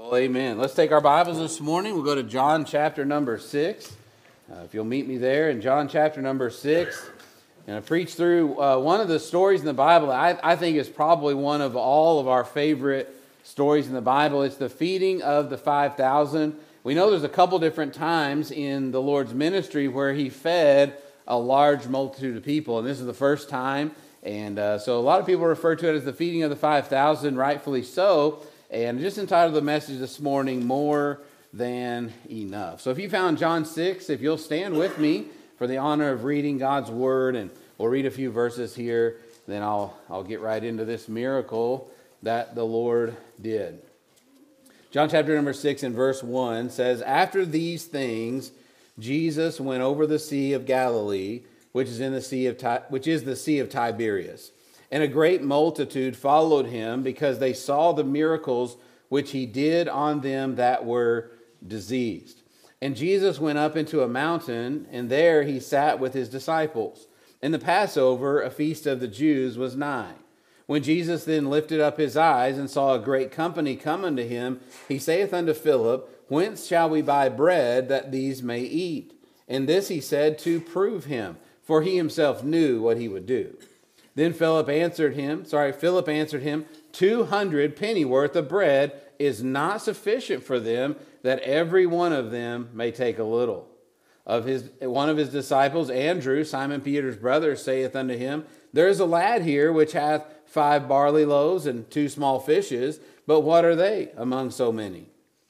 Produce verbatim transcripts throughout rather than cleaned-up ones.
Well, amen. Let's take our Bibles this morning. We'll go to John chapter number six. Uh, if you'll meet me there in John chapter number six. And I preach through uh, one of the stories in the Bible I, I think is probably one of all of our favorite stories in the Bible. It's the feeding of the five thousand. We know there's a couple different times in the Lord's ministry where he fed a large multitude of people. And this is the first time. And uh, so a lot of people refer to it as the feeding of the five thousand, rightfully so. And just entitled the message this morning, More Than Enough. So if you found John six, if you'll stand with me for the honor of reading God's Word, and we'll read a few verses here, then I'll, I'll get right into this miracle that the Lord did. John chapter number six and verse one says, "After these things, Jesus went over the Sea of Galilee, which is in the sea of Ti- which is the Sea of Tiberias. And a great multitude followed him because they saw the miracles which he did on them that were diseased. And Jesus went up into a mountain, and there he sat with his disciples. And the Passover, a feast of the Jews, was nigh. When Jesus then lifted up his eyes and saw a great company come unto him, he saith unto Philip, Whence shall we buy bread that these may eat? And this he said to prove him, for he himself knew what he would do. Then Philip answered him, sorry, Philip answered him, Two hundred pennyworth of bread is not sufficient for them, that every one of them may take a little. Of his one of his disciples, Andrew, Simon Peter's brother, saith unto him, There is a lad here which hath five barley loaves and two small fishes, but what are they among so many?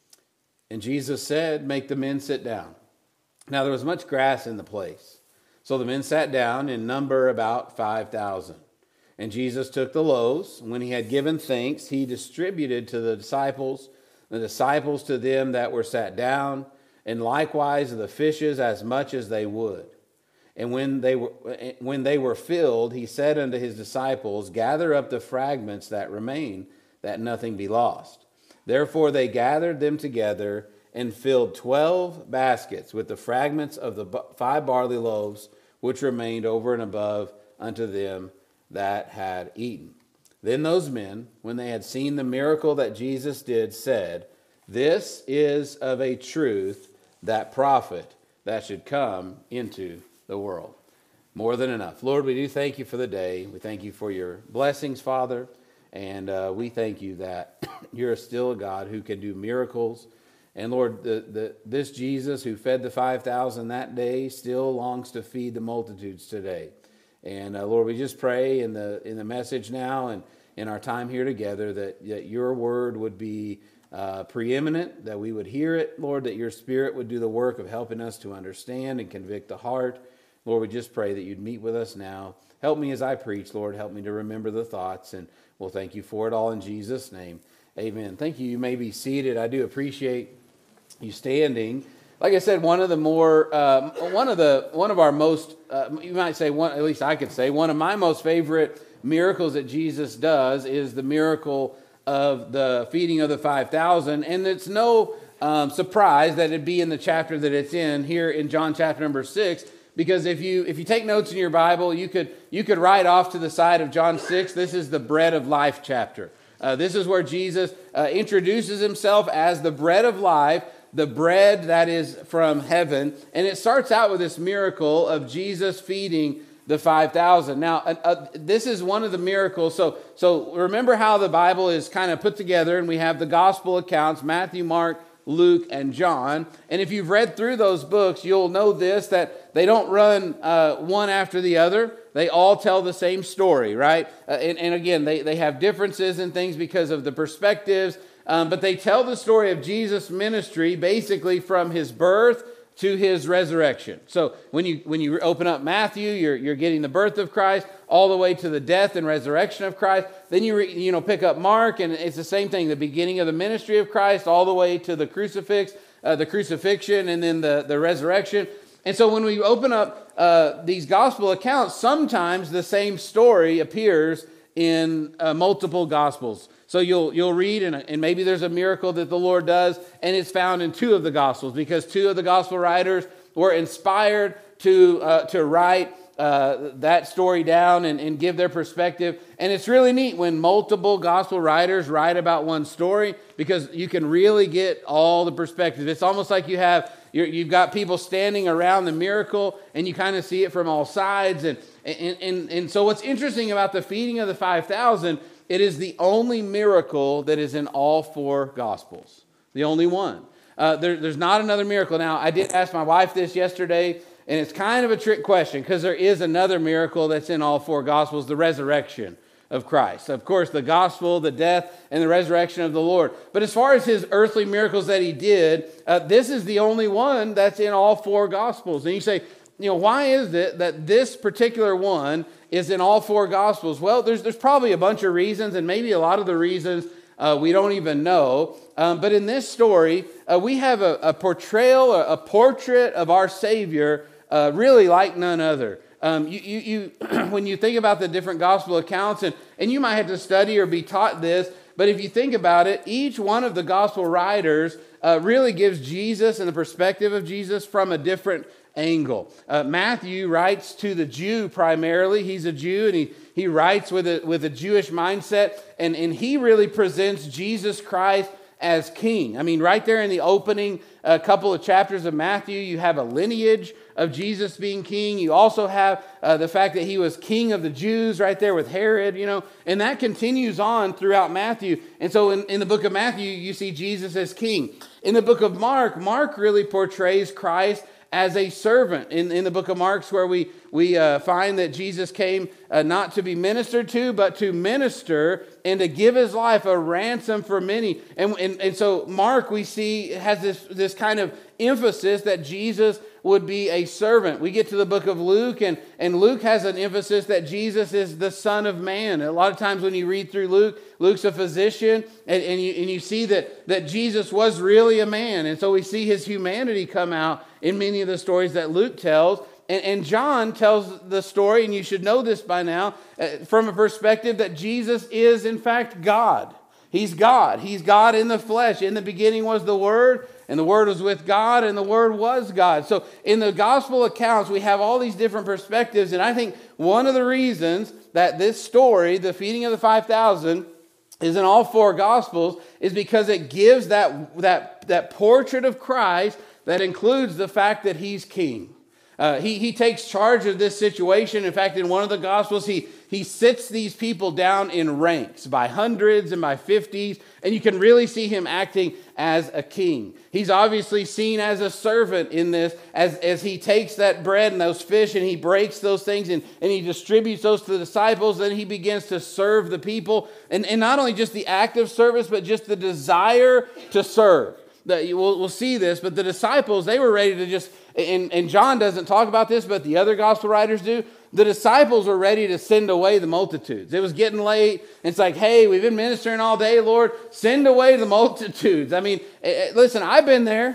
And Jesus said, Make the men sit down. Now there was much grass in the place. So the men sat down, in number about five thousand. And Jesus took the loaves. When he had given thanks, he distributed to the disciples, the disciples to them that were sat down, and likewise the fishes as much as they would. And when they were when they were filled, he said unto his disciples, Gather up the fragments that remain, that nothing be lost. Therefore they gathered them together, and filled twelve baskets with the fragments of the five barley loaves, which remained over and above unto them that had eaten. Then those men, when they had seen the miracle that Jesus did, said, This is of a truth that prophet that should come into the world. More than enough. Lord, we do thank you for the day. We thank you for your blessings, Father. And uh, we thank you that you're still a God who can do miracles. And Lord, the, the, this Jesus who fed the five thousand that day still longs to feed the multitudes today. And uh, Lord, we just pray in the in the message now and in our time here together that, that your word would be uh, preeminent, that we would hear it, Lord, that your Spirit would do the work of helping us to understand and convict the heart. Lord, we just pray that you'd meet with us now. Help me as I preach, Lord. Help me to remember the thoughts, and we'll thank you for it all in Jesus' name. Amen. Thank you. You may be seated. I do appreciate you standing. Like I said, one of the more, um, one of the, one of our most, uh, you might say one, at least I could say, one of my most favorite miracles that Jesus does is the miracle of the feeding of the five thousand. And it's no um, surprise that it'd be in the chapter that it's in here in John chapter number six, because if you if you take notes in your Bible, you could you could write off to the side of John six. This is the bread of life chapter. Uh, this is where Jesus uh, introduces himself as the bread of life, the bread that is from heaven. And it starts out with this miracle of Jesus feeding the five thousand. Now, uh, uh, this is one of the miracles. So, so remember how the Bible is kind of put together, and we have the gospel accounts, Matthew, Mark, Luke, and John. And if you've read through those books, you'll know this, that they don't run uh, one after the other. They all tell the same story, right? Uh, and, and again, they, they have differences in things because of the perspectives. Um, but they tell the story of Jesus' ministry basically from his birth to his resurrection. So when you when you open up Matthew, you're you're getting the birth of Christ all the way to the death and resurrection of Christ. Then you re, you know pick up Mark, and it's the same thing: the beginning of the ministry of Christ all the way to the crucifix, uh, the crucifixion, and then the the resurrection. And so when we open up uh, these gospel accounts, sometimes the same story appears in uh, multiple gospels. So you'll you'll read, and, and maybe there's a miracle that the Lord does, and it's found in two of the Gospels, because two of the Gospel writers were inspired to uh, to write uh, that story down and, and give their perspective. And it's really neat when multiple gospel writers write about one story, because you can really get all the perspectives. It's almost like you have, you're, you've got people standing around the miracle, and you kind of see it from all sides. And, and, and, and so what's interesting about the feeding of the five thousand, it is the only miracle that is in all four gospels. The only one. Uh, there, there's not another miracle. Now, I did ask my wife this yesterday, and it's kind of a trick question, because there is another miracle that's in all four gospels, the resurrection of Christ. Of course, the gospel, the death, and the resurrection of the Lord. But as far as his earthly miracles that he did, uh, this is the only one that's in all four gospels. And you say, you know, why is it that this particular one is in all four gospels? Well, there's, there's probably a bunch of reasons, and maybe a lot of the reasons uh, we don't even know. Um, but in this story, uh, we have a, a portrayal, a, a portrait of our Savior, uh, really like none other. Um, you, you, you when you think about the different gospel accounts, and, and you might have to study or be taught this, but if you think about it, each one of the gospel writers uh, really gives Jesus and the perspective of Jesus from a different angle. Uh, Matthew writes to the Jew primarily. He's a Jew, and he, he writes with a, with a Jewish mindset, and, and he really presents Jesus Christ as king. I mean, right there in the opening uh, couple of chapters of Matthew, you have a lineage of Jesus being king. You also have uh, the fact that he was king of the Jews right there with Herod, you know, and that continues on throughout Matthew. And so in, in the book of Matthew, you see Jesus as king. In the book of Mark, Mark really portrays Christ as a servant. In, in the book of Mark, where we, we uh, find that Jesus came uh, not to be ministered to, but to minister and to give his life a ransom for many. And, and, and so Mark, we see, has this, this kind of emphasis that Jesus would be a servant. We get to the book of Luke, and, and Luke has an emphasis that Jesus is the Son of Man. A lot of times when you read through Luke, Luke's a physician, and, and, you, and you see that, that Jesus was really a man. And so we see his humanity come out in many of the stories that Luke tells. And, and John tells the story, and you should know this by now, uh, from a perspective that Jesus is in fact God. He's God. He's God in the flesh. In the beginning was the Word, and the Word was with God, and the Word was God. So in the gospel accounts, we have all these different perspectives. And I think one of the reasons that this story, the feeding of the five thousand, is in all four gospels is because it gives that, that, that portrait of Christ that includes the fact that he's king. Uh, he, he takes charge of this situation. In fact, in one of the Gospels, he, he sits these people down in ranks by hundreds and by fifties, and you can really see him acting as a king. He's obviously seen as a servant in this, as, as he takes that bread and those fish and he breaks those things and, and he distributes those to the disciples. Then he begins to serve the people. And, and not only just the act of service, but just the desire to serve. That we'll, we'll see this, but the disciples, they were ready to just, and, and John doesn't talk about this, but the other gospel writers do. The disciples were ready to send away the multitudes. It was getting late. It's like, hey, we've been ministering all day, Lord. Send away the multitudes. I mean, listen, I've been there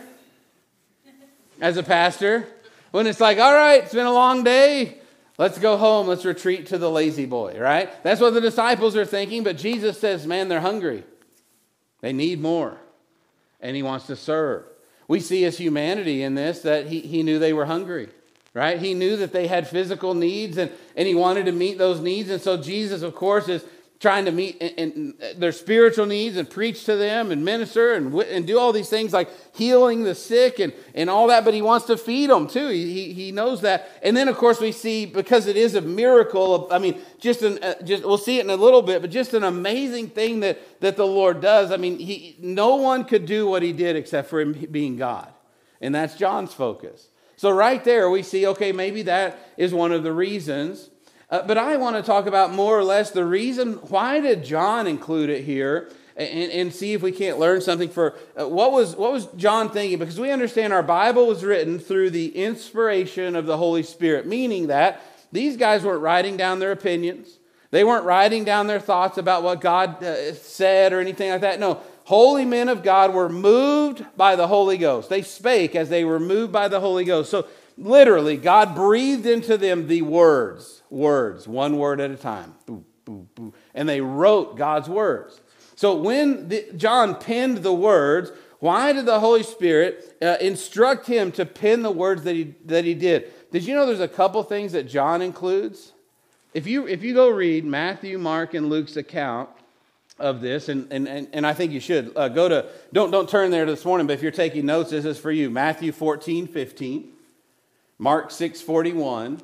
as a pastor when it's like, all right, it's been a long day. Let's go home. Let's retreat to the lazy boy, right? That's what the disciples are thinking. But Jesus says, man, they're hungry. They need more. And he wants to serve. We see his humanity in this, that he, he knew they were hungry, right? He knew that they had physical needs, and, and he wanted to meet those needs. And so Jesus, of course, is trying to meet in, in their spiritual needs and preach to them and minister and, and do all these things like healing the sick and, and all that. But he wants to feed them too. He, he, he knows that. And then, of course, we see, because it is a miracle, I mean, just, an, uh, just we'll see it in a little bit, but just an amazing thing that, that the Lord does. I mean, he, no one could do what he did except for him being God. And that's John's focus. So right there we see, okay, maybe that is one of the reasons. Uh, but I want to talk about more or less the reason, why did John include it here, and, and see if we can't learn something for, uh, what was what was John thinking? Because we understand our Bible was written through the inspiration of the Holy Spirit, meaning that these guys weren't writing down their opinions. They weren't writing down their thoughts about what God uh, said or anything like that. No, holy men of God were moved by the Holy Ghost. They spake as they were moved by the Holy Ghost. So literally, God breathed into them the words, words, one word at a time. Boo, boo, boo. And they wrote God's words. So when the, John penned the words, why did the Holy Spirit uh, instruct him to pen the words that he, that he did? Did you know there's a couple things that John includes? If you if you go read Matthew, Mark, and Luke's account of this, and and, and, and I think you should, uh, go to, don't, don't turn there this morning, but if you're taking notes, this is for you. Matthew fourteen fifteen, Mark six forty-one,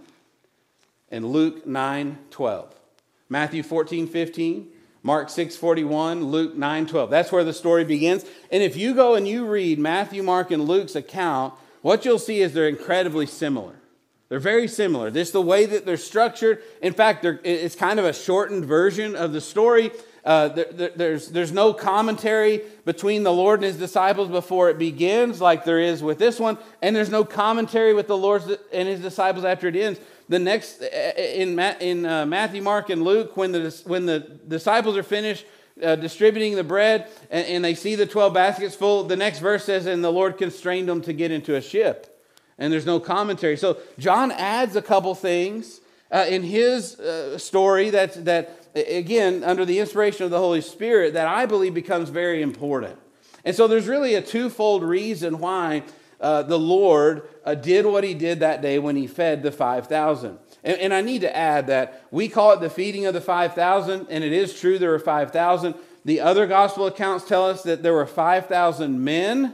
and Luke nine twelve. Matthew fourteen fifteen, Mark six forty-one, Luke nine twelve. That's where the story begins. And if you go and you read Matthew, Mark, and Luke's account, what you'll see is they're incredibly similar. They're very similar. Just the way that they're structured. In fact, it's kind of a shortened version of the story. Uh, there, there, there's, there's no commentary between the Lord and his disciples before it begins like there is with this one. And there's no commentary with the Lord and his disciples after it ends. The next, in, in uh, Matthew, Mark, and Luke, when the, when the disciples are finished uh, distributing the bread and, and they see the twelve baskets full, the next verse says, and the Lord constrained them to get into a ship. And there's no commentary. So John adds a couple things uh, in his uh, story that's, that, again, under the inspiration of the Holy Spirit, that I believe becomes very important. And so there's really a twofold reason why uh, the Lord uh, did what he did that day when he fed the five thousand. And, and I need to add that we call it the feeding of the five thousand, and it is true there were five thousand. The other gospel accounts tell us that there were five thousand men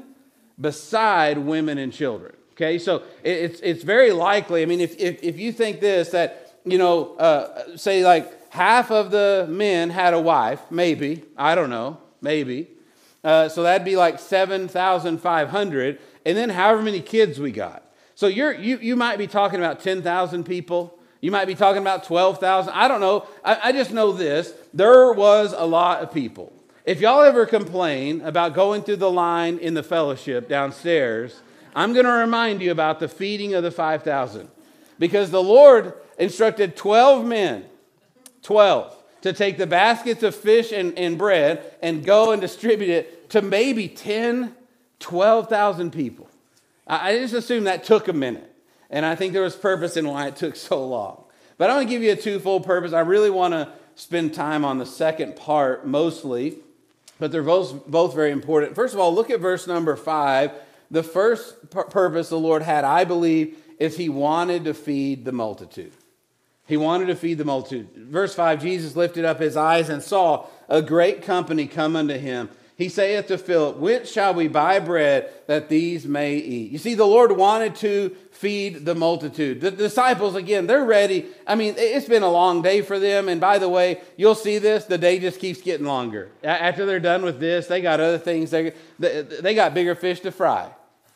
beside women and children. Okay, so it's it's very likely. I mean, if if, if you think this, that, you know, uh, say like half of the men had a wife, maybe, I don't know, maybe. Uh, so that'd be like seven thousand five hundred, and then however many kids we got. So you're you you might be talking about ten thousand people. You might be talking about twelve thousand. I don't know. I, I just know this. There was a lot of people. If y'all ever complain about going through the line in the fellowship downstairs, I'm going to remind you about the feeding of the five thousand. Because the Lord instructed twelve men, twelve, to take the baskets of fish and, and bread and go and distribute it to maybe ten, twelve thousand people. I, I just assume that took a minute. And I think there was purpose in why it took so long. But I'm going to give you a twofold purpose. I really want to spend time on the second part mostly, but they're both, both very important. First of all, look at verse number five. The first purpose the Lord had, I believe, is he wanted to feed the multitude. He wanted to feed the multitude. Verse five, Jesus lifted up his eyes and saw a great company come unto him. He saith to Philip, whence shall we buy bread that these may eat? You see, the Lord wanted to feed the multitude. The disciples, again, they're ready. I mean, it's been a long day for them. And by the way, you'll see this, the day just keeps getting longer. After they're done with this, they got other things. They, they got bigger fish to fry.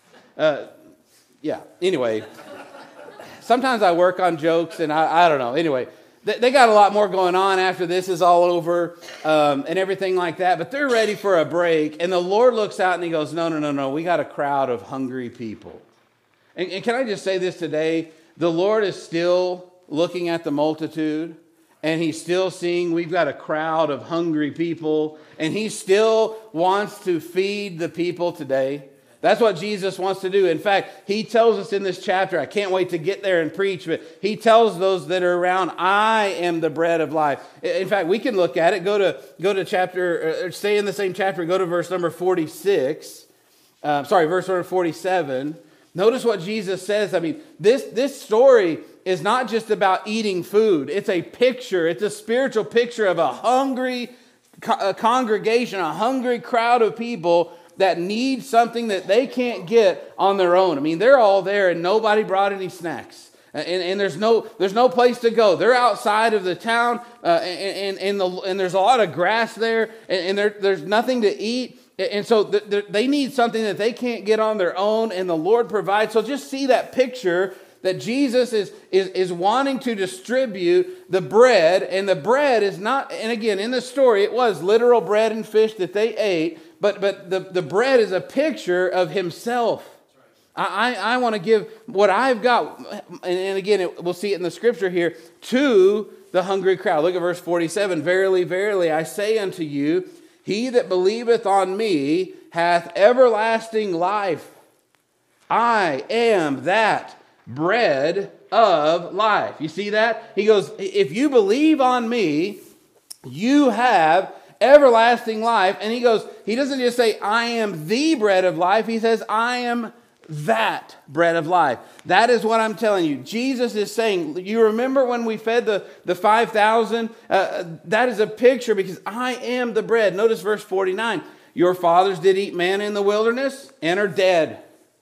Uh, yeah, anyway. Sometimes I work on jokes and I, I don't know. Anyway, they, they got a lot more going on after this is all over um, and everything like that. But they're ready for a break. And the Lord looks out and he goes, no, no, no, no. We got a crowd of hungry people. And, and can I just say this today? The Lord is still looking at the multitude. And he's still seeing we've got a crowd of hungry people. And he still wants to feed the people today. That's what Jesus wants to do. In fact, he tells us in this chapter, I can't wait to get there and preach, but he tells those that are around, I am the bread of life. In fact, we can look at it. Go to go to chapter, or stay in the same chapter, go to verse number forty-six. Uh, sorry, verse number forty-seven. Notice what Jesus says. I mean, this, this story is not just about eating food. It's a picture. It's a spiritual picture of a hungry co- congregation, a hungry crowd of people that need something that they can't get on their own. I mean, they're all there and nobody brought any snacks. And, and there's no there's no place to go. They're outside of the town uh, and, and, and, the, and there's a lot of grass there and, and there, there's nothing to eat. And so th- they need something that they can't get on their own, and the Lord provides. So just see that picture that Jesus is, is, is wanting to distribute the bread, and the bread is not, and again, in the story, it was literal bread and fish that they ate, but, but the, the bread is a picture of himself. I, I, I want to give what I've got, and, and again, it, we'll see it in the scripture here, to the hungry crowd. Look at verse forty-seven. Verily, verily, I say unto you, he that believeth on me hath everlasting life. I am that bread of life. You see that? He goes, if you believe on me, you have everlasting life. And he goes, he doesn't just say, I am the bread of life. He says, I am that bread of life. That is what I'm telling you. Jesus is saying, you remember when we fed the, the five thousand? Uh, that is a picture because I am the bread. Notice verse forty-nine. Your fathers did eat manna in the wilderness and are dead.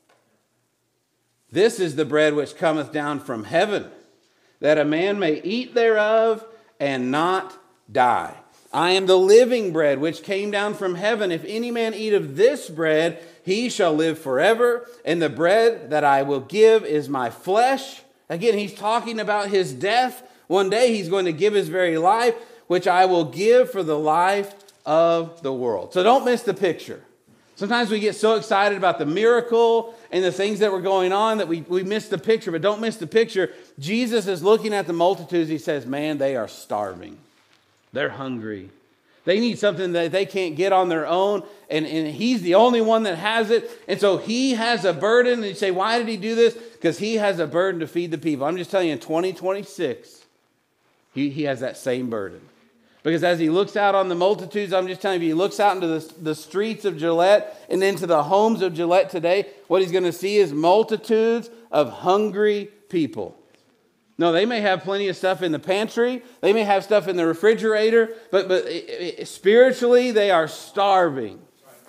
This is the bread which cometh down from heaven, that a man may eat thereof and not die. I am the living bread which came down from heaven. If any man eat of this bread, he shall live forever. And the bread that I will give is my flesh. Again, he's talking about his death. One day he's going to give his very life, which I will give for the life of the world. So don't miss the picture. Sometimes we get so excited about the miracle and the things that were going on that we, we miss the picture. But don't miss the picture. Jesus is looking at the multitudes. He says, man, they are starving. They're hungry. They need something that they can't get on their own. And, and he's the only one that has it. And so he has a burden. And you say, why did he do this? Because he has a burden to feed the people. I'm just telling you, in twenty twenty-six, he, he has that same burden. Because as he looks out on the multitudes, I'm just telling you, he looks out into the, the streets of Gillette and into the homes of Gillette today, what he's going to see is multitudes of hungry people. No, they may have plenty of stuff in the pantry. They may have stuff in the refrigerator. But, but it, it, spiritually, they are starving.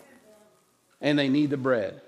And they need the bread.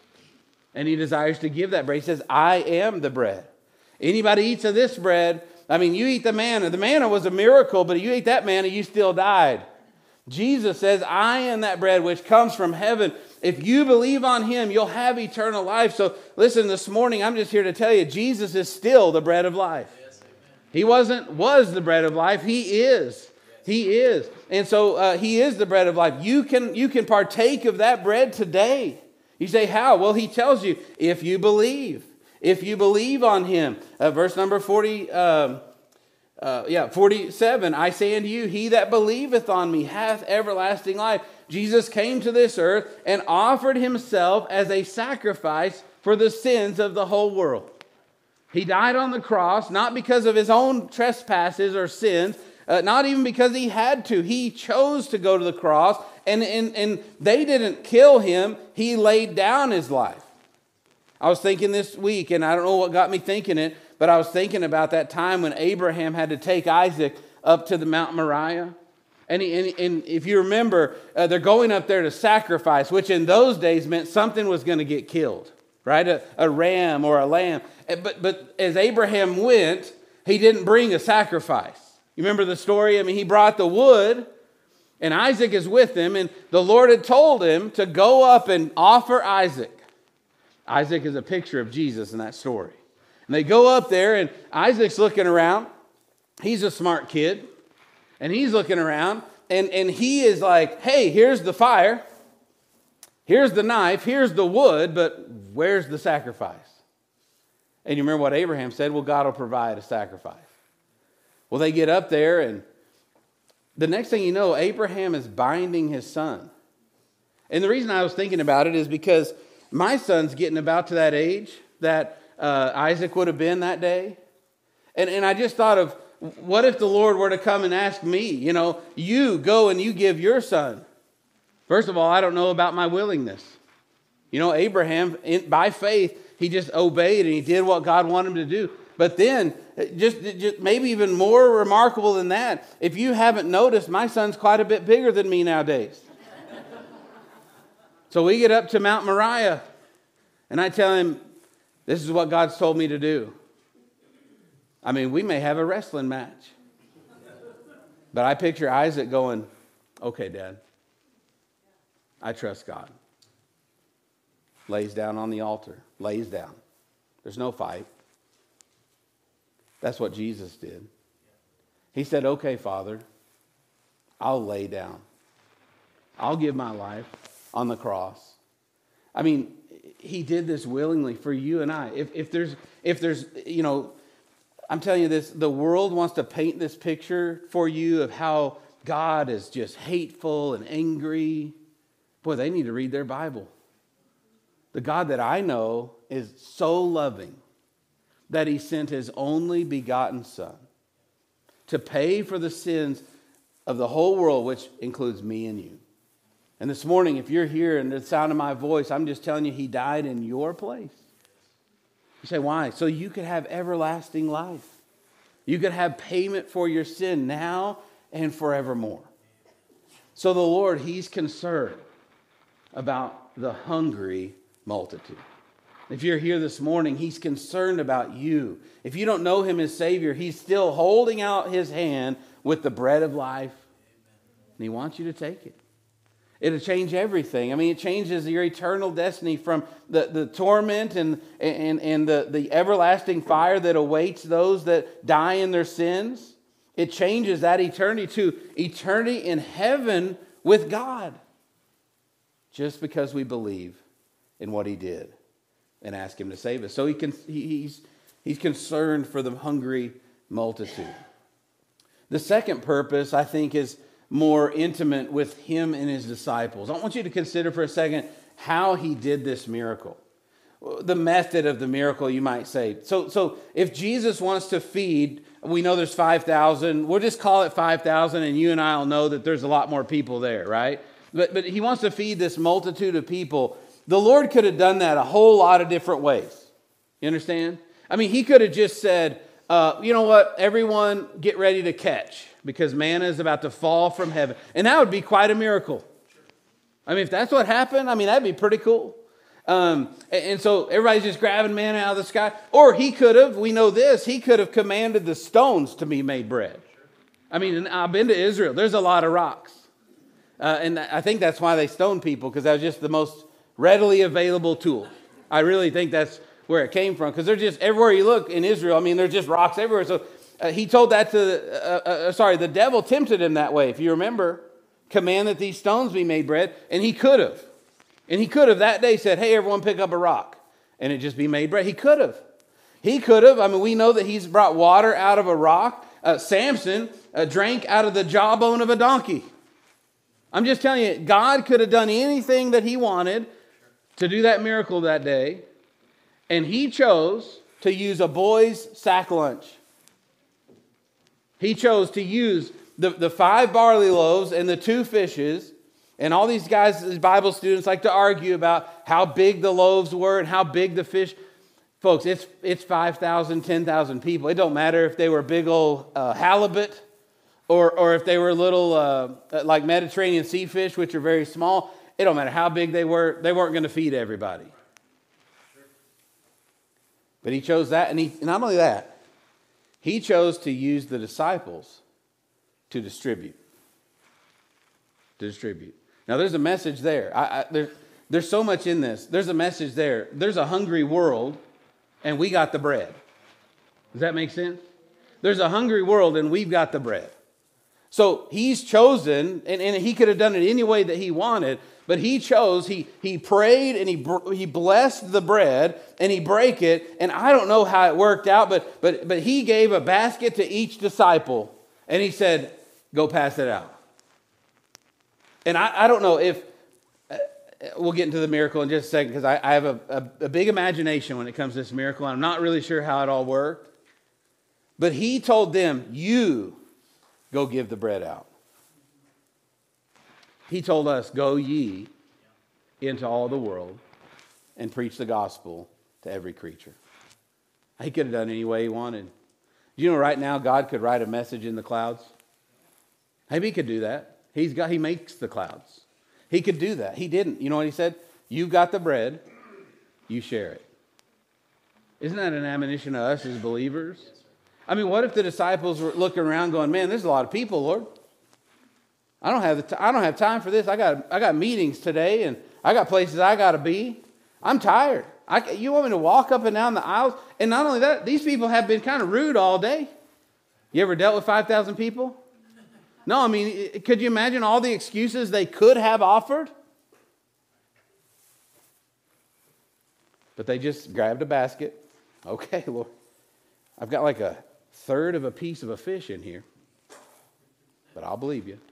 And he desires to give that bread. He says, I am the bread. Anybody eats of this bread, I mean, you eat the manna. The manna was a miracle, but if you ate that manna, you still died. Jesus says, I am that bread which comes from heaven. If you believe on him, you'll have eternal life. So listen, this morning, I'm just here to tell you, Jesus is still the bread of life. Yes, he wasn't, was the bread of life. He is. He is. And so uh, he is the bread of life. You can, you can partake of that bread today. You say, how? Well, he tells you, if you believe. If you believe on him. Uh, verse number forty, um, uh, yeah, forty-seven. I say unto you, he that believeth on me hath everlasting life. Jesus came to this earth and offered himself as a sacrifice for the sins of the whole world. He died on the cross, not because of his own trespasses or sins, uh, not even because he had to. He chose to go to the cross, and, and, and they didn't kill him. He laid down his life. I was thinking this week, and I don't know what got me thinking it, but I was thinking about that time when Abraham had to take Isaac up to the Mount Moriah. And, he, and, and if you remember, uh, they're going up there to sacrifice, which in those days meant something was going to get killed, right? A, a ram or a lamb. But, but as Abraham went, he didn't bring a sacrifice. You remember the story? I mean, he brought the wood, and Isaac is with him, and the Lord had told him to go up and offer Isaac. Isaac is a picture of Jesus in that story. And they go up there, and Isaac's looking around. He's a smart kid. And he's looking around, and, and he is like, hey, here's the fire. Here's the knife. Here's the wood, but where's the sacrifice? And you remember what Abraham said? Well, God will provide a sacrifice. Well, they get up there, and the next thing you know, Abraham is binding his son. And the reason I was thinking about it is because my son's getting about to that age that uh, Isaac would have been that day. And, and I just thought of, what if the Lord were to come and ask me, you know, you go and you give your son? First of all, I don't know about my willingness. You know, Abraham, in, by faith, he just obeyed and he did what God wanted him to do. But then, just, just maybe even more remarkable than that, if you haven't noticed, my son's quite a bit bigger than me nowadays. So we get up to Mount Moriah, and I tell him, this is what God's told me to do. I mean, we may have a wrestling match. But I picture Isaac going, okay, Dad, I trust God. Lays down on the altar, lays down. There's no fight. That's what Jesus did. He said, okay, Father, I'll lay down. I'll give my life on the cross. I mean, he did this willingly for you and I. If, if there's, if there's, you know, I'm telling you this, the world wants to paint this picture for you of how God is just hateful and angry. Boy, they need to read their Bible. The God that I know is so loving that he sent his only begotten Son to pay for the sins of the whole world, which includes me and you. And this morning, if you're here and the sound of my voice, I'm just telling you, he died in your place. You say, why? So you could have everlasting life. You could have payment for your sin now and forevermore. So the Lord, he's concerned about the hungry multitude. If you're here this morning, he's concerned about you. If you don't know him as Savior, he's still holding out his hand with the bread of life. And he wants you to take it. It'll change everything. I mean, it changes your eternal destiny from the, the torment and, and, and the, the everlasting fire that awaits those that die in their sins. It changes that eternity to eternity in heaven with God. Just because we believe in what he did and ask him to save us. So he can, he's, he's concerned for the hungry multitude. The second purpose, I think, is more intimate with him and his disciples. I want you to consider for a second how he did this miracle. The method of the miracle, you might say. So, so if Jesus wants to feed, we know there's five thousand. We'll just call it five thousand, and you and I will know that there's a lot more people there, right? But, but he wants to feed this multitude of people. The Lord could have done that a whole lot of different ways. You understand? I mean, he could have just said, uh, you know what, everyone get ready to catch, because manna is about to fall from heaven. And that would be quite a miracle. I mean, if that's what happened, I mean, that'd be pretty cool. Um, and, and so everybody's just grabbing manna out of the sky. Or he could have, we know this, he could have commanded the stones to be made bread. I mean, I've been to Israel. There's a lot of rocks. Uh, and I think that's why they stoned people, because that was just the most readily available tool. I really think that's where it came from, because they're just, everywhere you look in Israel, I mean, there's just rocks everywhere. So uh, he told that to, uh, uh, sorry, the devil tempted him that way. If you remember, command that these stones be made bread. And he could have. And he could have that day said, hey, everyone pick up a rock, and it just be made bread. He could have. He could have. I mean, we know that he's brought water out of a rock. Uh, Samson uh, drank out of the jawbone of a donkey. I'm just telling you, God could have done anything that he wanted to do that miracle that day. And he chose to use a boy's sack lunch. He chose to use the, the five barley loaves and the two fishes. And all these guys, these Bible students, like to argue about how big the loaves were and how big the fish. Folks, it's it's five thousand, ten thousand people. It don't matter if they were big old uh, halibut or, or if they were little uh, like Mediterranean sea fish, which are very small. It don't matter how big they were. They weren't going to feed everybody. But he chose that. And he, not only that, he chose to use the disciples to distribute. To distribute. Now, there's a message there. I, I, there. There's so much in this. There's a message there. There's a hungry world, and we got the bread. Does that make sense? There's a hungry world, and we've got the bread. So he's chosen, and, and he could have done it any way that he wanted, but he chose, he, he prayed, and he, he blessed the bread, and he brake it, and I don't know how it worked out, but, but, but he gave a basket to each disciple, and he said, go pass it out. And I, I don't know if, uh, we'll get into the miracle in just a second, because I, I have a, a, a big imagination when it comes to this miracle. I'm not really sure how it all worked. But he told them, you go give the bread out. He told us, go ye into all the world and preach the gospel to every creature. He could have done it any way he wanted. Do you know right now God could write a message in the clouds? Maybe he could do that. He's got, he makes the clouds. He could do that. He didn't. You know what he said? You got the bread, you share it. Isn't that an admonition to us as believers? I mean, what if the disciples were looking around going, man, there's a lot of people, Lord. I don't have the t- I don't have time for this. I got I got meetings today, and I got places I got to be. I'm tired. I, you want me to walk up and down the aisles? And not only that, these people have been kind of rude all day. You ever dealt with five thousand people? No, I mean, could you imagine all the excuses they could have offered? But they just grabbed a basket. Okay, Lord, I've got like a third of a piece of a fish in here, but I'll believe you.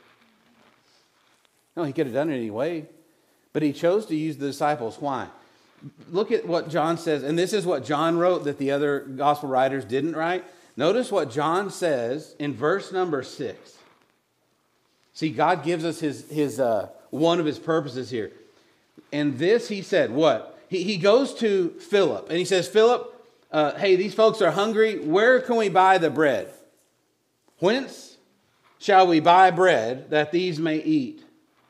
No, he could have done it anyway, but he chose to use the disciples. Why? Look at what John says, and this is what John wrote that the other gospel writers didn't write. Notice what John says in verse number six. See, God gives us his, his uh, one of his purposes here. And this he said, what? He, he goes to Philip and he says, Philip, uh, hey, these folks are hungry. Where can we buy the bread? Whence shall we buy bread that these may eat?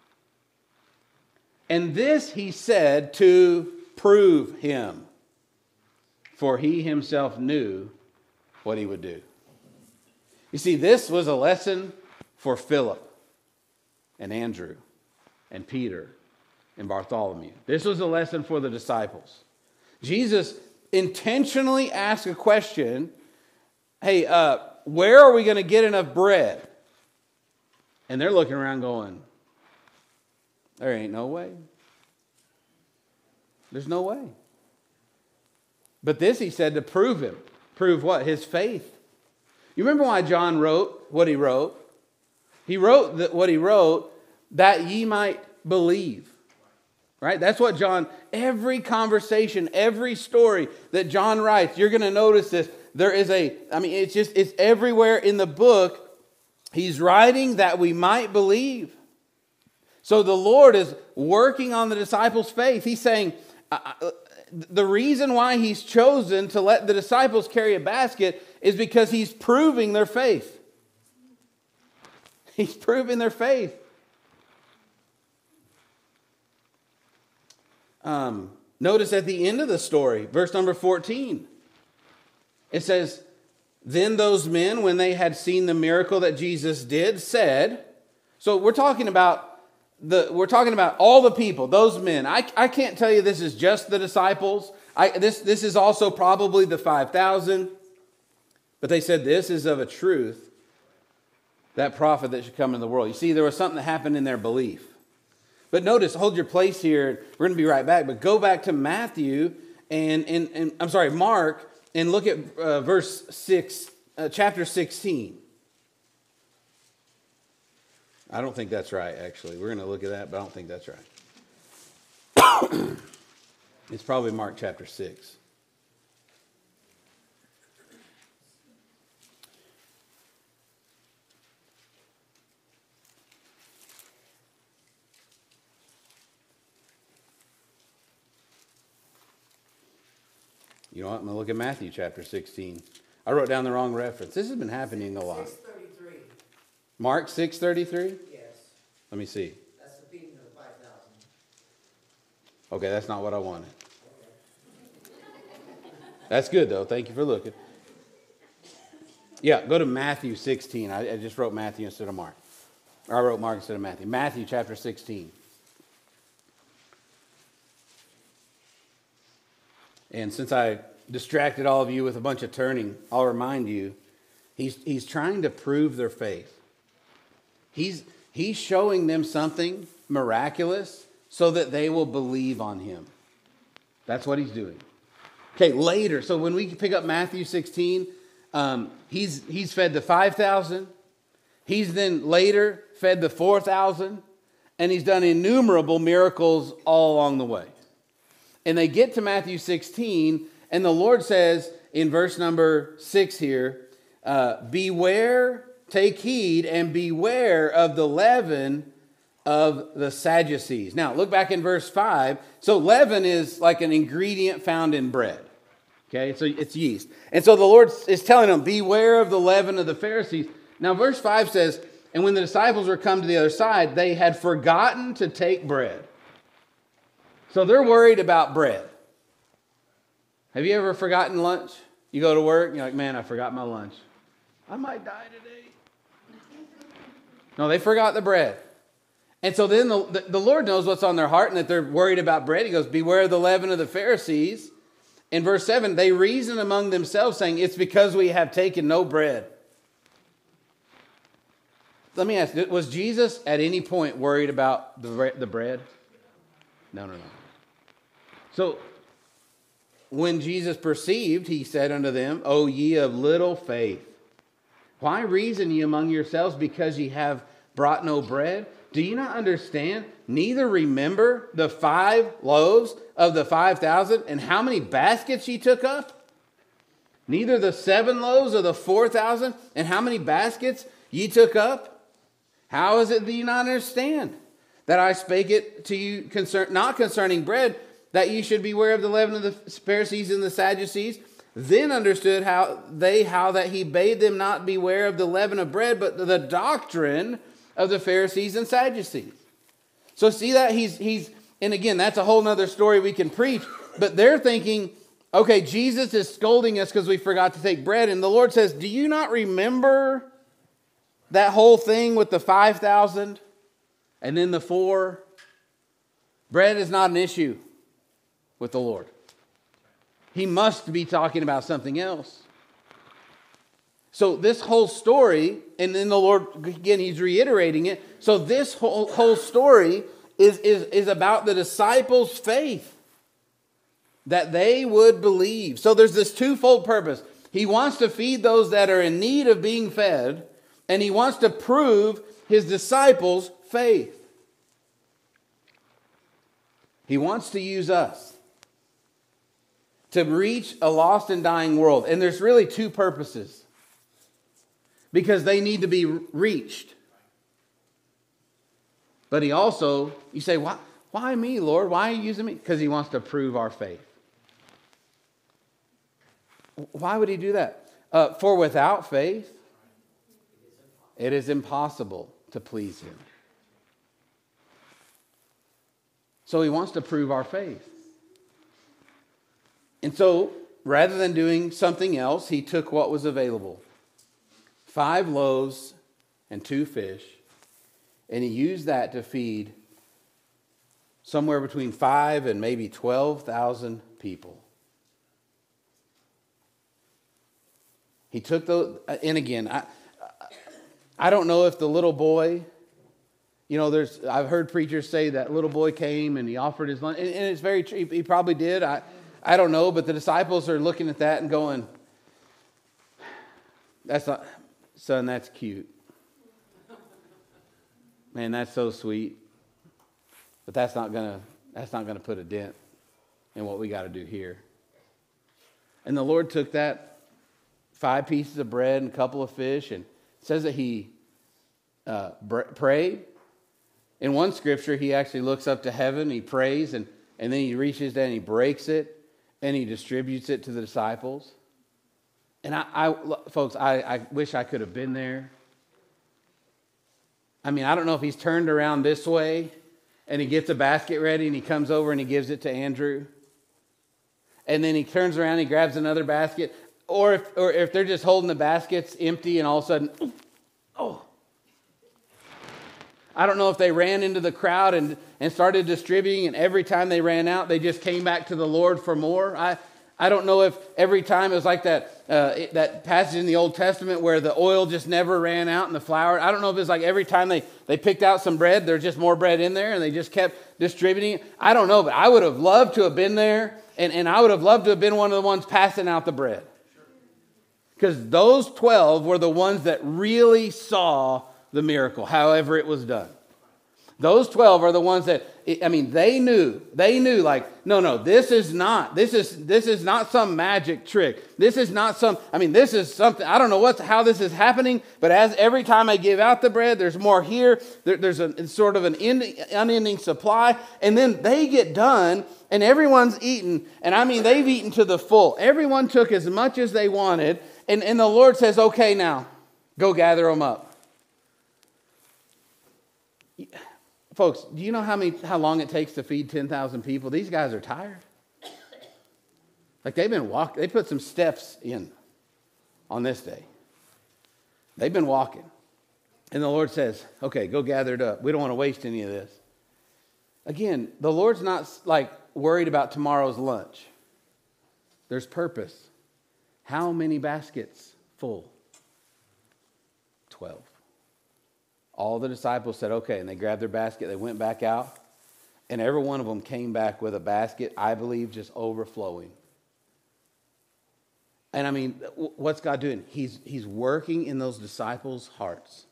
And this he said to prove him, for he himself knew what he would do. You see, this was a lesson for Philip and Andrew and Peter and Bartholomew. This was a lesson for the disciples. Jesus intentionally asked a question, hey, uh, where are we going to get enough bread? And they're looking around going, there ain't no way. There's no way. But this he said to prove him. Prove what? His faith. You remember why John wrote what he wrote? He wrote that what he wrote that ye might believe. Right? That's what John, every conversation, every story that John writes, you're going to notice this. There is a, I mean, it's just, it's everywhere in the book. He's writing that we might believe. So the Lord is working on the disciples' faith. He's saying, uh, the reason why he's chosen to let the disciples carry a basket is because he's proving their faith. He's proving their faith. Um, notice at the end of the story, verse number fourteen, it says, then those men, when they had seen the miracle that Jesus did, said, so we're talking about the, we're talking about all the people, those men. I, I can't tell you this is just the disciples. I, this, this is also probably the five thousand. But they said, this is of a truth, that prophet that should come in the world. You see, there was something that happened in their belief. But notice, hold your place here. We're going to be right back. But go back to Matthew and, and, and I'm sorry, Mark, and look at uh, verse six, uh, chapter sixteen. I don't think that's right, actually. We're going to look at that, but I don't think that's right. It's probably Mark chapter six. You know what? I'm going to look at Matthew chapter sixteen. I wrote down the wrong reference. This has been happening a lot. six thirty-three. Mark six thirty-three? Yes. Let me see. That's the feeding of the five thousand. Okay, that's not what I wanted. That's good, though. Thank you for looking. Yeah, go to Matthew sixteen. I, I just wrote Matthew instead of Mark. Or I wrote Mark instead of Matthew. Matthew chapter sixteen. And since I distracted all of you with a bunch of turning, I'll remind you, he's, he's trying to prove their faith. He's, he's showing them something miraculous so that they will believe on him. That's what he's doing. Okay, later, so when we pick up Matthew sixteen, um, he's, he's fed the five thousand. He's then later fed the four thousand. And he's done innumerable miracles all along the way. And they get to Matthew sixteen, and the Lord says in verse number six here, uh, beware, take heed, and beware of the leaven of the Sadducees. Now, look back in verse five. So leaven is like an ingredient found in bread. Okay, so it's yeast. And so the Lord is telling them, beware of the leaven of the Pharisees. Now, verse five says, and when the disciples were come to the other side, they had forgotten to take bread. So they're worried about bread. Have you ever forgotten lunch? You go to work, and you're like, man, I forgot my lunch. I might die today. No, they forgot the bread. And so then the, the, the Lord knows what's on their heart and that they're worried about bread. He goes, beware of the leaven of the Pharisees. In verse seven, they reason among themselves, saying, it's because we have taken no bread. Let me ask, was Jesus at any point worried about the, the bread? No, no, no. So, when Jesus perceived, he said unto them, O ye of little faith, why reason ye among yourselves because ye have brought no bread? Do you not understand? Neither remember the five loaves of the five thousand and how many baskets ye took up? Neither the seven loaves of the four thousand and how many baskets ye took up? How is it that you not understand? that I spake it to you, concern, not concerning bread, that ye should beware of the leaven of the Pharisees and the Sadducees. Then understood how they how that he bade them not beware of the leaven of bread, but the doctrine of the Pharisees and Sadducees. So see that he's he's and again, that's a whole nother story we can preach. But they're thinking, okay, Jesus is scolding us because we forgot to take bread. And the Lord says, do you not remember that whole thing with the five thousand and then the four? Bread is not an issue with the Lord. He must be talking about something else. So this whole story, and then the Lord, again, he's reiterating it. So this whole, whole story is, is, is about the disciples' faith, that they would believe. So there's this twofold purpose. He wants to feed those that are in need of being fed, and he wants to prove his disciples' faith. He wants to use us to reach a lost and dying world. And there's really two purposes, because they need to be reached. But he also, you say, why, why me, Lord? Why are you using me? Because he wants to prove our faith. Why would he do that? Uh, for without faith, it is impossible to please him. So he wants to prove our faith. And so, rather than doing something else, he took what was available. Five loaves and two fish. And he used that to feed somewhere between five and maybe twelve thousand people. He took those, and again, I, I don't know if the little boy, you know, there's, I've heard preachers say that little boy came and he offered his lunch, and, and it's very true. He probably did. I, I don't know, but the disciples are looking at that and going, that's not, son, that's cute. Man, that's so sweet. But that's not gonna, that's not gonna put a dent in what we got to do here. And the Lord took that five pieces of bread and a couple of fish, and it says that he uh, br- prayed. In one scripture, he actually looks up to heaven, he prays, and, and then he reaches down and he breaks it, and he distributes it to the disciples. And I, I folks, I, I wish I could have been there. I mean, I don't know if he's turned around this way and he gets a basket ready and he comes over and he gives it to Andrew. And then he turns around and he grabs another basket. Or if, or if they're just holding the baskets empty and all of a sudden, oh. I don't know if they ran into the crowd and, and started distributing, and every time they ran out, they just came back to the Lord for more. I, I don't know if every time it was like that uh, it, that passage in the Old Testament where the oil just never ran out and the flour. I don't know if it's like every time they, they picked out some bread, there's just more bread in there and they just kept distributing it. I don't know, but I would have loved to have been there, and, and I would have loved to have been one of the ones passing out the bread. Because those twelve were the ones that really saw the miracle, however it was done. Those twelve are the ones that, I mean, they knew, they knew like, no, no, this is not, this is, this is not some magic trick. This is not some, I mean, this is something, I don't know what's, how this is happening, but as every time I give out the bread, there's more here. There, there's a sort of an end, unending supply. And then they get done and everyone's eaten. And I mean, they've eaten to the full. Everyone took as much as they wanted. And, and the Lord says, okay, now go gather them up. Folks, do you know how many how long it takes to feed ten thousand people? These guys are tired. Like they've been walking, they put some steps in on this day. They've been walking. And the Lord says, okay, go gather it up. We don't want to waste any of this. Again, the Lord's not like worried about tomorrow's lunch. There's purpose. How many baskets full? Twelve. All the disciples said, okay, and they grabbed their basket, they went back out, and every one of them came back with a basket, I believe, just overflowing. And I mean, what's God doing? He's, he's working in those disciples' hearts.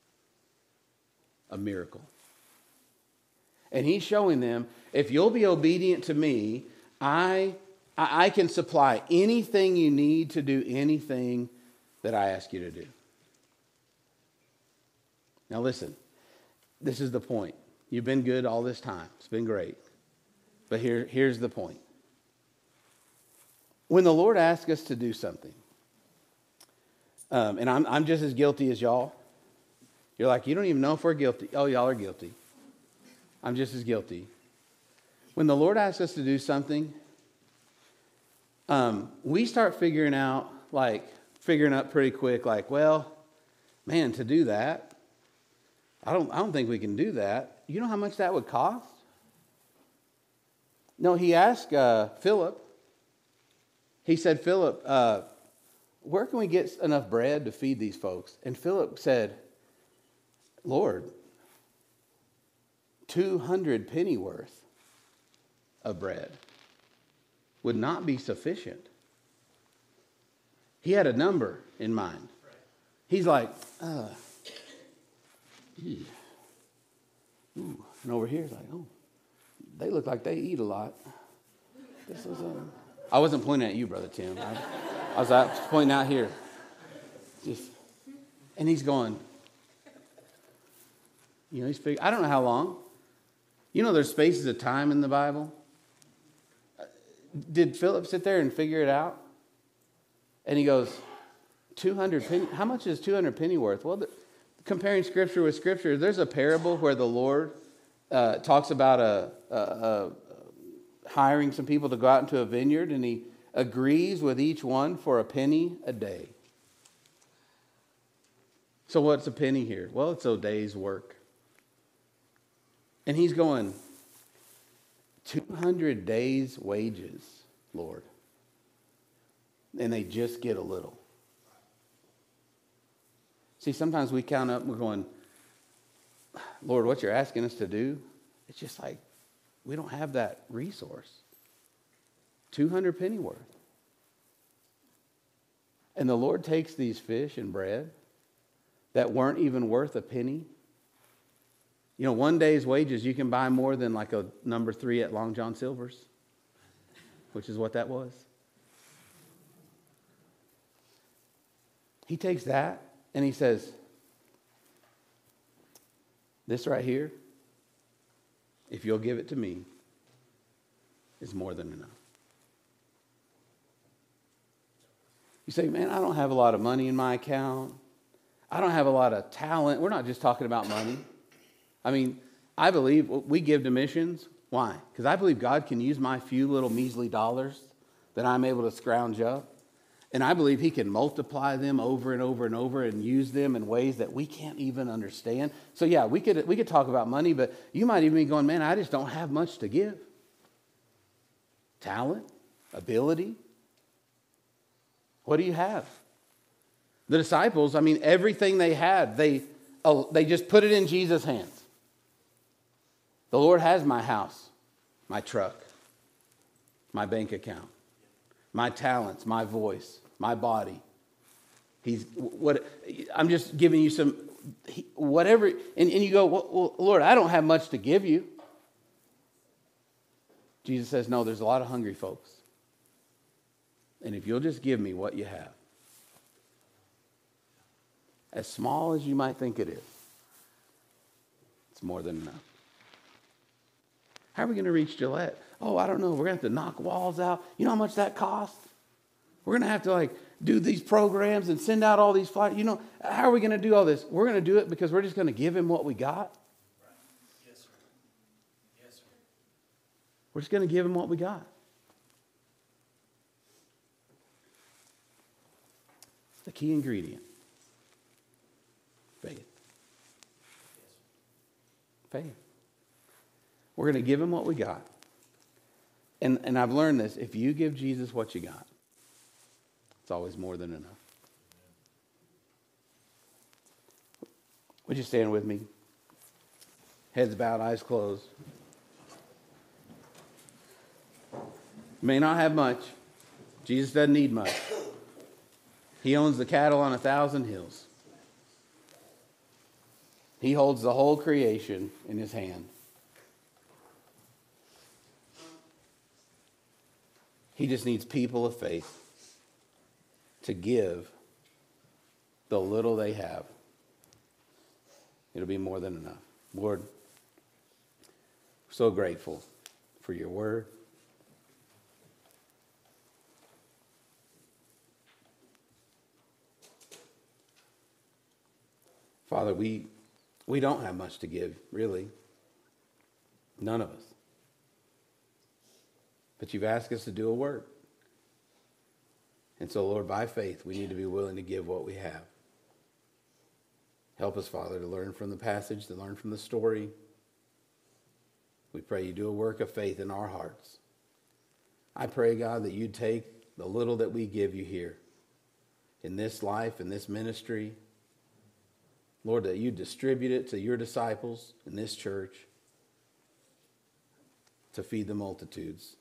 A miracle. And he's showing them, if you'll be obedient to me, I, I can supply anything you need to do anything that I ask you to do. Now listen, this is the point. You've been good all this time. It's been great. But here, here's the point. When the Lord asks us to do something, um, and I'm, I'm just as guilty as y'all. You're like, you don't even know if we're guilty. Oh, y'all are guilty. I'm just as guilty. When the Lord asks us to do something, um, we start figuring out, like, figuring out pretty quick, like, well, man, to do that, I don't, I don't think we can do that. You know how much that would cost? No, he asked uh, Philip. He said, Philip, uh, where can we get enough bread to feed these folks? And Philip said, Lord, two hundred pennyworth of bread would not be sufficient. He had a number in mind. He's like, uh, ooh. And over here, he's like, oh, they look like they eat a lot. This is, um... I wasn't pointing at you, Brother Tim. I, I was out pointing out here. Just, and he's going, you know, he's figuring, I don't know how long. You know, there's spaces of time in the Bible. Did Philip sit there and figure it out? And he goes, two hundred penny, how much is two hundred penny worth? Well, the, comparing scripture with scripture, there's a parable where the Lord uh, talks about a, a, a hiring some people to go out into a vineyard, and he agrees with each one for a penny a day. So what's a penny here? Well, it's a day's work. And he's going, two hundred days' wages, Lord. And they just get a little. See, sometimes we count up and we're going, Lord, what you're asking us to do, it's just like, we don't have that resource. two hundred penny worth. And the Lord takes these fish and bread that weren't even worth a penny. You know, one day's wages, you can buy more than like a number three at Long John Silver's, which is what that was. He takes that and he says, this right here, if you'll give it to me, is more than enough. You say, man, I don't have a lot of money in my account. I don't have a lot of talent. We're not just talking about money. I mean, I believe we give to missions. Why? Because I believe God can use my few little measly dollars that I'm able to scrounge up. And I believe he can multiply them over and over and over and use them in ways that we can't even understand. So yeah, we could we could talk about money, but you might even be going, man, I just don't have much to give. Talent, ability. What do you have? The disciples, I mean, everything they had, they, uh, they just put it in Jesus' hands. The Lord has my house, my truck, my bank account, my talents, my voice, my body. He's what I'm just giving you some whatever, and, and you go, well, well, Lord, I don't have much to give you. Jesus says, no, there's a lot of hungry folks. And if you'll just give me what you have, as small as you might think it is, it's more than enough. How are we going to reach Gillette? Oh, I don't know. We're going to have to knock walls out. You know how much that costs? We're going to have to like do these programs and send out all these flyers. You know, how are we going to do all this? We're going to do it because we're just going to give him what we got. Yes, sir. Yes, sir. We're just going to give him what we got. The key ingredient. Faith. Faith. We're going to give him what we got. And, and I've learned this. If you give Jesus what you got, it's always more than enough. Would you stand with me? Heads bowed, eyes closed. May not have much. Jesus doesn't need much. He owns the cattle on a thousand hills. He holds the whole creation in his hand. He just needs people of faith to give the little they have. It'll be more than enough. Lord, So grateful for your word. Father, we we don't have much to give, really. None of us. But you've asked us to do a work. And so, Lord, by faith, we need to be willing to give what we have. Help us, Father, to learn from the passage, to learn from the story. We pray you do a work of faith in our hearts. I pray, God, that you take the little that we give you here in this life, in this ministry, Lord, that you distribute it to your disciples in this church to feed the multitudes.